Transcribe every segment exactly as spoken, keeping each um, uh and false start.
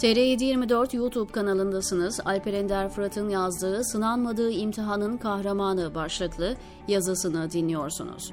T R yedi yirmi dört YouTube kanalındasınız. Alper Ender Fırat'ın yazdığı "Sınanmadığı İmtihanın Kahramanı" başlıklı yazısını dinliyorsunuz.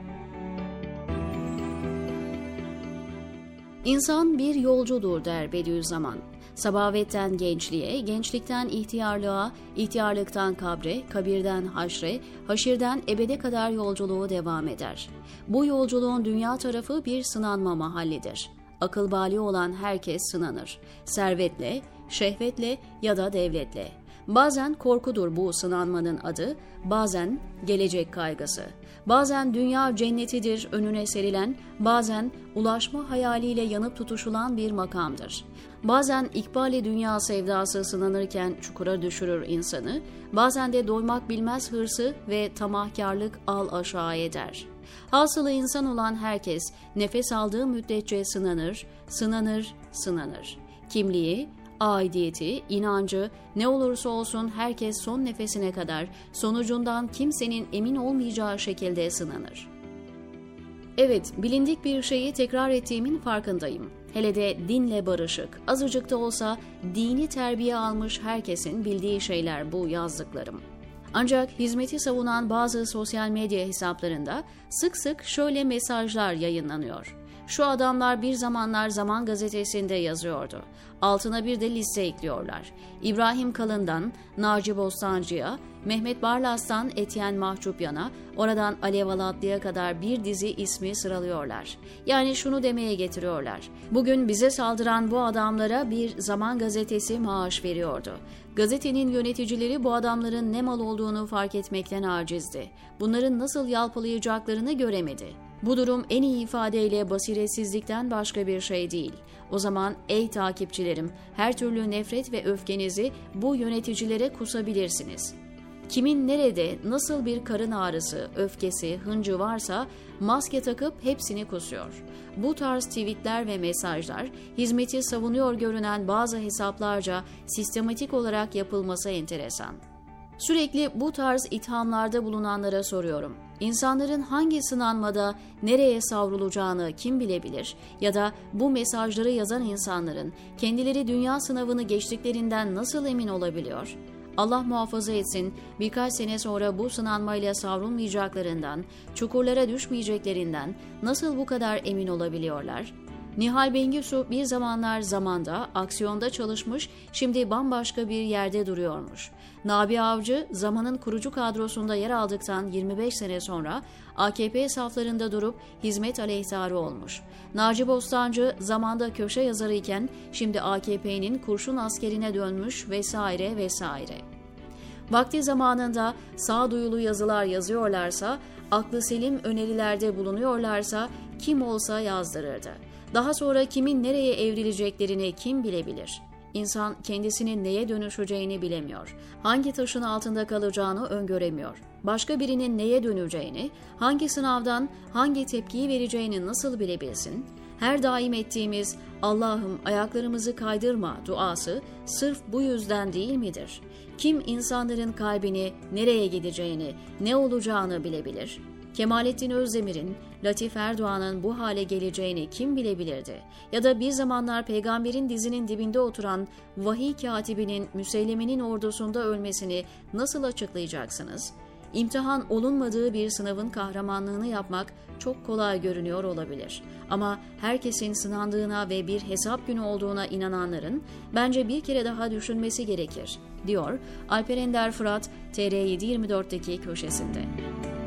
İnsan bir yolcudur der Bediüzzaman. Sabavetten gençliğe, gençlikten ihtiyarlığa, ihtiyarlıktan kabre, kabirden haşre, haşirden ebede kadar yolculuğu devam eder. Bu yolculuğun dünya tarafı bir sınanma mahallidir. Akıl bali olan herkes sınanır. Servetle, şehvetle ya da devletle. Bazen korkudur bu sınanmanın adı, bazen gelecek kaygısı. Bazen dünya cennetidir önüne serilen, bazen ulaşma hayaliyle yanıp tutuşulan bir makamdır. Bazen ikbali dünya sevdası sınanırken çukura düşürür insanı, bazen de doymak bilmez hırsı ve tamahkarlık al aşağı eder. Hasılı insan olan herkes nefes aldığı müddetçe sınanır, sınanır, sınanır. Kimliği, aidiyeti, inancı ne olursa olsun herkes son nefesine kadar sonucundan kimsenin emin olmayacağı şekilde sınanır. Evet, bilindik bir şeyi tekrar ettiğimin farkındayım. Hele de dinle barışık, azıcık da olsa dini terbiye almış herkesin bildiği şeyler bu yazdıklarım. Ancak hizmeti savunan bazı sosyal medya hesaplarında sık sık şöyle mesajlar yayınlanıyor. Şu adamlar bir zamanlar Zaman Gazetesi'nde yazıyordu. Altına bir de liste ekliyorlar. İbrahim Kalın'dan Naci Bostancı'ya, Mehmet Barlas'tan Etyen Mahçupyan'a, oradan Alev Alatlı'ya kadar bir dizi ismi sıralıyorlar. Yani şunu demeye getiriyorlar. Bugün bize saldıran bu adamlara bir Zaman Gazetesi maaş veriyordu. Gazetenin yöneticileri bu adamların ne mal olduğunu fark etmekten acizdi. Bunların nasıl yalpalayacaklarını göremedi. Bu durum en iyi ifadeyle basiretsizlikten başka bir şey değil. O zaman ey takipçilerim, her türlü nefret ve öfkenizi bu yöneticilere kusabilirsiniz. Kimin nerede, nasıl bir karın ağrısı, öfkesi, hıncı varsa maske takıp hepsini kusuyor. Bu tarz tweetler ve mesajlar, hizmeti savunuyor görünen bazı hesaplarca sistematik olarak yapılması enteresan. Sürekli bu tarz ithamlarda bulunanlara soruyorum. İnsanların hangi sınanmada nereye savrulacağını kim bilebilir ya da bu mesajları yazan insanların kendileri dünya sınavını geçtiklerinden nasıl emin olabiliyor? Allah muhafaza etsin, birkaç sene sonra bu sınanmayla savrulmayacaklarından, çukurlara düşmeyeceklerinden nasıl bu kadar emin olabiliyorlar? Nihal Bengisu bir zamanlar zamanda, aksiyonda çalışmış, şimdi bambaşka bir yerde duruyormuş. Nabi Avcı, Zaman'ın kurucu kadrosunda yer aldıktan yirmi beş sene sonra A K P saflarında durup hizmet aleyhtarı olmuş. Naci Bostancı, Zaman'da köşe yazarı iken şimdi A K P'nin kurşun askerine dönmüş vesaire vesaire. Vakti zamanında sağduyulu yazılar yazıyorlarsa, aklı selim önerilerde bulunuyorlarsa kim olsa yazdırırdı. Daha sonra kimin nereye evrileceklerini kim bilebilir? İnsan kendisinin neye dönüşeceğini bilemiyor. Hangi taşın altında kalacağını öngöremiyor. Başka birinin neye döneceğini, hangi sınavdan hangi tepkiyi vereceğini nasıl bilebilsin? Her daim ettiğimiz "Allah'ım ayaklarımızı kaydırma" duası sırf bu yüzden değil midir? Kim insanların kalbini, nereye gideceğini, ne olacağını bilebilir? Kemalettin Özdemir'in, Latif Erdoğan'ın bu hale geleceğini kim bilebilirdi? Ya da bir zamanlar peygamberin dizinin dibinde oturan vahiy katibinin Müseyleme'nin ordusunda ölmesini nasıl açıklayacaksınız? İmtihan olunmadığı bir sınavın kahramanlığını yapmak çok kolay görünüyor olabilir. Ama herkesin sınandığına ve bir hesap günü olduğuna inananların bence bir kere daha düşünmesi gerekir, diyor Alper Ender Fırat T R yedi yirmi dörtteki köşesinde.